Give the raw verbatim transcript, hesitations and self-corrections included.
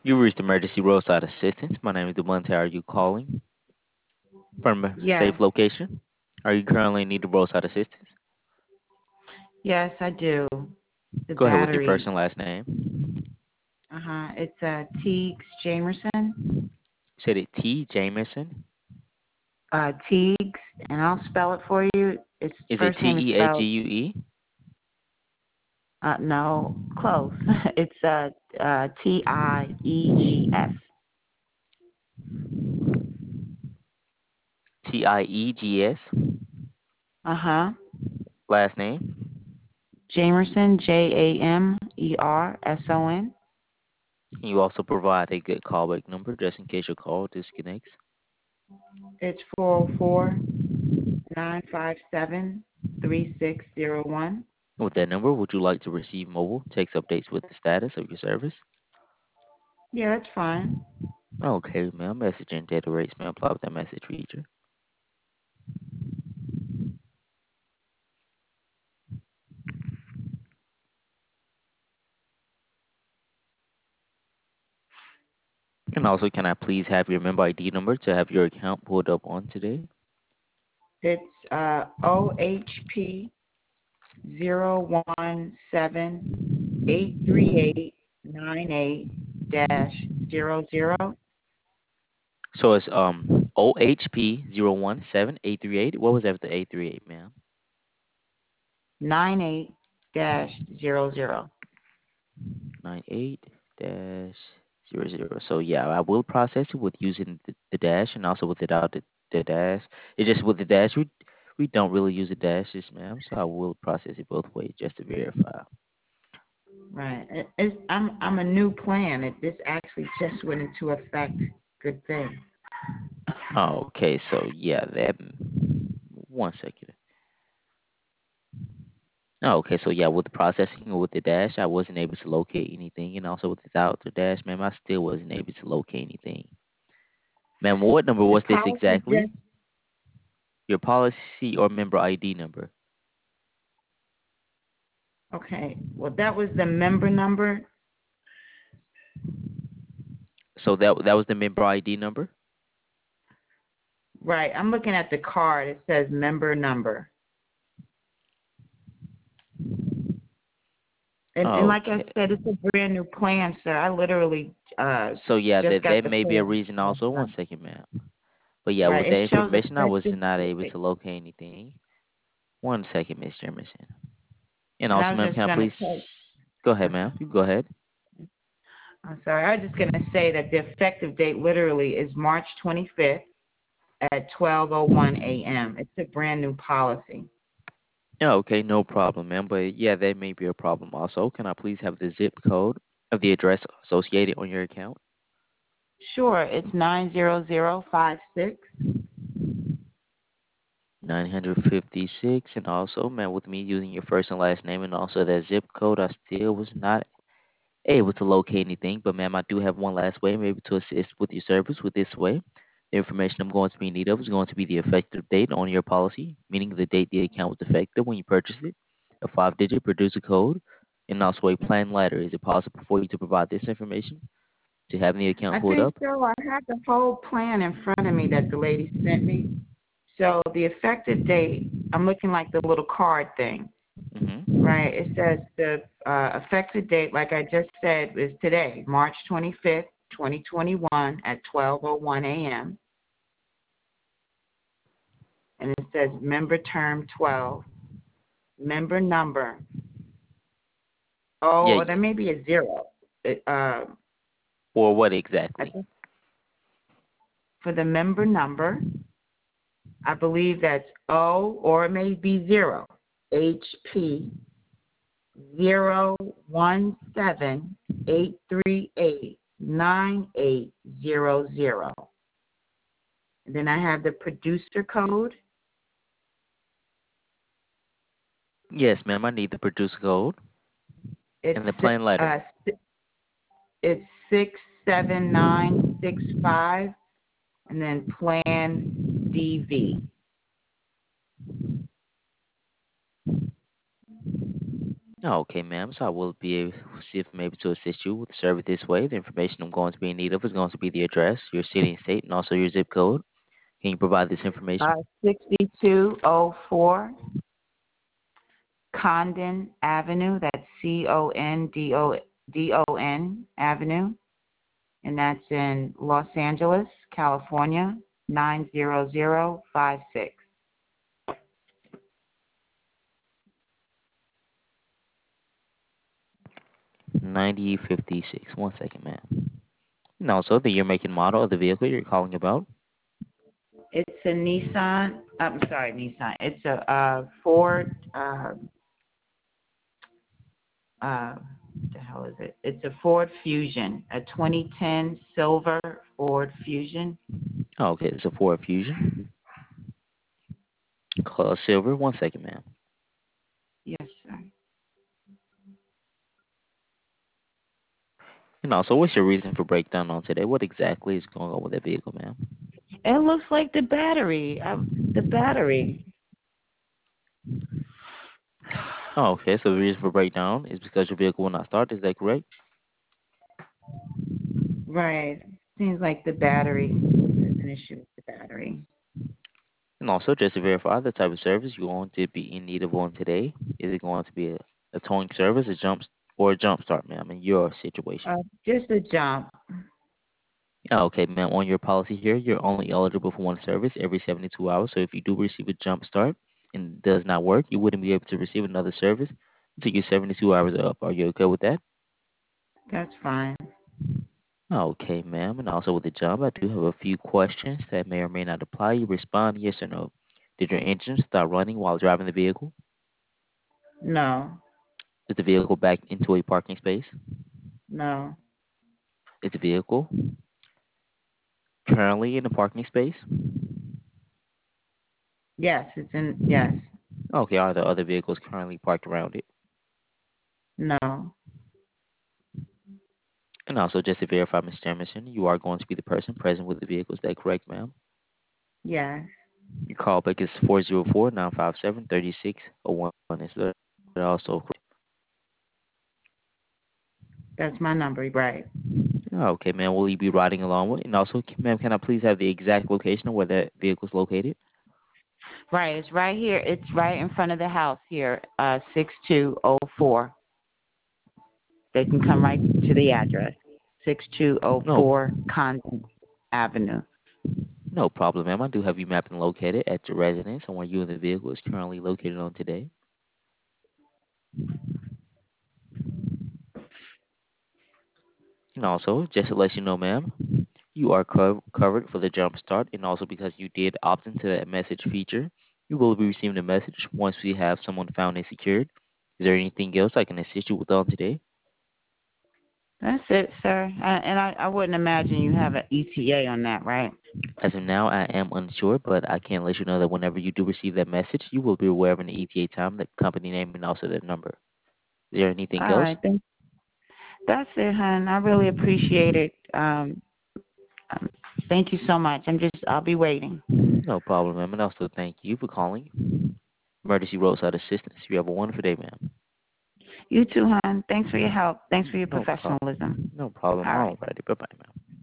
You reached emergency roadside assistance. My name is Devontae. Are you calling from a safe Yes, location? Are you currently in need of roadside assistance? yes, I do. The Go ahead with your first battery. and last name. Uh huh. It's uh, Teagues Jamerson. Said it T. Jameson. Uh, Teagues, and I'll spell it for you. Its Is it first T name is E A G spelled. U E? Uh, no, close. it's uh, uh, T I E G S. T I E G S. Uh huh. Last name. Jamerson, J A M E R S O N. You also provide a good callback number just in case your call disconnects. It's four zero four nine five seven three six zero one. With that number, would you like to receive mobile text updates with the status of your service? Yeah, that's fine. Okay, ma'am. Message and data rates may apply with that message feature. And also, can I please have your member I D number to have your account pulled up on today? It's uh, O H P zero one seven eight three eight nine eight dash zero zero So it's um O H P zero one seven eight three eight. What was after eight three eight, ma'am? nine eight dash zero zero. Nine eight dash zero zero. So yeah, I will process it with using the, the dash and also with without the, the dash. It's just with the dash we we don't really use the dashes, ma'am. So I will process it both ways just to verify. Right. It, it's, I'm I'm a new plan. It, this actually just went into effect. Good thing. Oh, okay. So yeah, that one second. Oh, okay. So yeah, with the processing or with the dash, I wasn't able to locate anything, and also without the dash, ma'am, I still wasn't able to locate anything. Ma'am, what number The was this policy exactly? just Your policy or member I D number? okay. Well, that was the member number. So that that was the member I D number. Right. I'm looking at the card. It says member number. And and like I Okay. said, it's a brand new plan, sir. I literally uh So yeah, just that got that the may be a plan reason last also. One night. second, ma'am. But yeah, Right. with It that shows information, I was effective not able date. to locate anything. One second, Miss Jemison. And And I also, was ma'am, just can I gonna please tell. go ahead, ma'am? You go ahead. I'm sorry. I was just gonna say that the effective date literally is March twenty-fifth at twelve oh one a.m. It's a brand new policy. Yeah, okay, no problem, ma'am. But yeah, that may be a problem also. Can I please have the zip code of the address associated on your account? Sure. It's nine zero zero five six. nine fifty-six. And also, ma'am, with me using your first and last name and also that zip code, I still was not able to locate anything. But, ma'am, I do have one last way, maybe to assist with your service with this way. The information I'm going to be in need of is going to be the effective date on your policy, meaning the date the account was effective when you purchased it, a five-digit producer code, and also a plan letter. Is it possible for you to provide this information to have the account I pulled think up? so. I have the whole plan in front of me that the lady sent me. So the effective date, I'm looking like the little card thing, Mm-hmm. right? It says the uh, effective date, like I just said, is today, March twenty-fifth, twenty twenty-one at twelve oh one a.m. And it says member term twelve, member number. Oh, Yeah, or there may be a zero. It, uh, or what I exactly? think for the member number, I believe that's O or it may be zero. H P zero one seven eight three eight nine eight zero zero. And then I have the producer code. Yes, ma'am, I need the producer code It's and the plan letter. uh it's six seven nine six five, and then plan D V. Oh, okay, ma'am. So I will be able to see if I'm able to assist you with the service this way. The information I'm going to be in need of is going to be the address, your city and state, and also your zip code. Can you provide this information? Uh, sixty-two oh four Condon Avenue. That's C O N D O D O N Avenue, and that's in Los Angeles, California, nine zero zero five six. ninety fifty-six. One second, ma'am. And also the year, make, and model of the vehicle you're calling about. It's a Nissan. I'm sorry, Nissan. It's a uh, Ford. Uh, uh, what the hell is it? It's a Ford Fusion, a twenty ten silver Ford Fusion. Oh, okay, it's a Ford Fusion. Color silver. One second, ma'am. Yes, sir. And also, what's your reason for breakdown on today? What exactly is going on with that vehicle, ma'am? It looks like the battery. Uh, the battery. Oh, okay, so the reason for breakdown is because your vehicle will not start. Is that correct? Right. Seems like the battery. There's an issue with the battery. And also, just to verify the type of service you're going to be in need of on today, is it going to be a, a towing service, a jump, or a jump start, ma'am, in your situation? Uh, just a jump. Oh, okay, ma'am. On your policy here, you're only eligible for one service every seventy-two hours. So if you do receive a jump start and it does not work, you wouldn't be able to receive another service until your seventy-two hours are up. Are you okay with that? That's fine. Okay, ma'am. And also with the jump, I do have a few questions that may or may not apply. You respond yes or no. Did your engine start running while driving the vehicle? No. Is the vehicle backed into a parking space? No. Is the vehicle currently in a parking space? Yes, it's in. Yes. Okay, are there other vehicles currently parked around it? No. And also, just to verify, Miz Emerson, you are going to be the person present with the vehicle. Is that correct, ma'am? Yes. Your callback is four zero four, nine five seven, three six zero one. Is that also correct? That's my number. Right. Okay, ma'am. Will you be riding along with? And also, ma'am, can I please have the exact location of where that vehicle is located? Right. It's right here. It's right in front of the house here. Uh, six two oh four. They can come right to the address. Six two oh No, four Condon Avenue. no problem, ma'am. I do have you mapped and located at your residence and where you and the vehicle is currently located on today. And also, just to let you know, ma'am, you are co- covered for the jump start, and also because you did opt into that message feature, you will be receiving a message once we have someone found and secured. Is there anything else I can assist you with on today? That's it, sir. Uh, and I, I wouldn't imagine you have an E T A on that, right? As of now, I am unsure, but I can let you know that whenever you do receive that message, you will be aware of an E T A time, the company name, and also the number. Is there anything All else? right. Thank, that's it, hon. I really appreciate it. Um, um, thank you so much. I'm just, I'll be waiting. No problem, ma'am. And also thank you for calling Emergency Roadside Assistance. You have a wonderful day, ma'am. You too, hon. Thanks for your help. Thanks for your No problem. professionalism. No problem. All right. All righty. Bye bye, ma'am.